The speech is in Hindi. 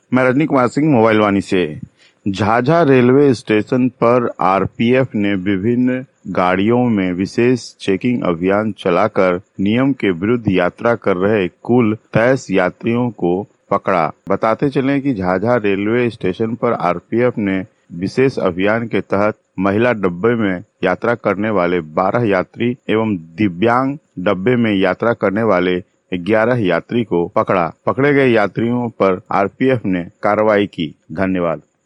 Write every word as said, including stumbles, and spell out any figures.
मैं रजनी कुमार सिंह मोबाइल वाणी से। झाझा रेलवे स्टेशन पर आरपीएफ ने विभिन्न गाड़ियों में विशेष चेकिंग अभियान चलाकर नियम के विरुद्ध यात्रा कर रहे कुल तेईस यात्रियों को पकड़ा। बताते चलें कि झाझा रेलवे स्टेशन पर आरपीएफ ने विशेष अभियान के तहत महिला डब्बे में यात्रा करने वाले बारह यात्री एवं दिव्यांग डब्बे में यात्रा करने वाले ग्यारह यात्री को पकड़ा। पकड़े गए यात्रियों पर आरपीएफ ने कार्रवाई की। धन्यवाद।